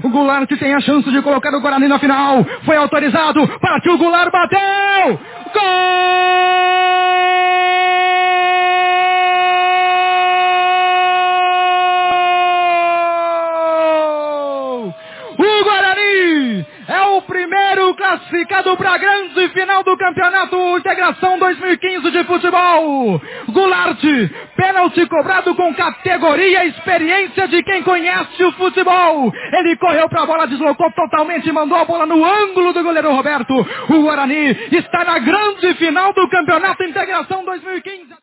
O Goulart tem a chance de colocar o Guarani na final. Foi autorizado. Partiu o Goulart, bateu! Gol! O Guarani é o primeiro classificado para a grande final do Campeonato Integração 2015 de futebol. Goulart, pênalti cobrado com categoria e experiência de quem conhece o futebol. Ele correu para a bola, deslocou totalmente e mandou a bola no ângulo do goleiro Roberto. O Guarani está na grande final do Campeonato Integração 2015.